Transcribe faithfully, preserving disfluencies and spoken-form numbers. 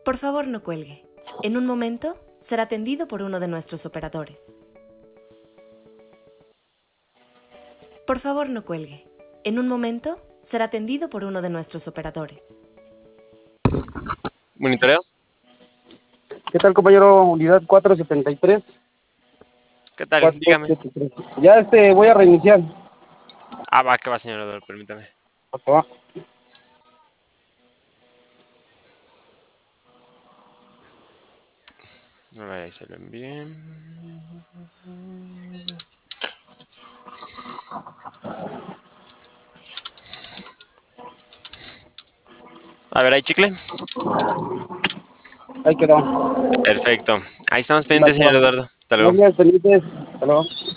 Por favor, no cuelgue. En un momento será atendido por uno de nuestros operadores. Por favor, no cuelgue. En un momento será atendido por uno de nuestros operadores. ¿Monitoreo? ¿Qué tal, compañero? Unidad cuatro setenta y tres. ¿Qué tal? cuatro Dígame. setenta y tres. Ya este, voy a reiniciar. Ah, va, que va, señor Odor, permítame. Acá va. A ver, ahí se lo envié. A ver, ¿hay chicle? Ahí quedó. Perfecto. Ahí estamos Va, pendientes, que va. señor Eduardo. Hasta luego. Gracias, pendientes. Hasta luego.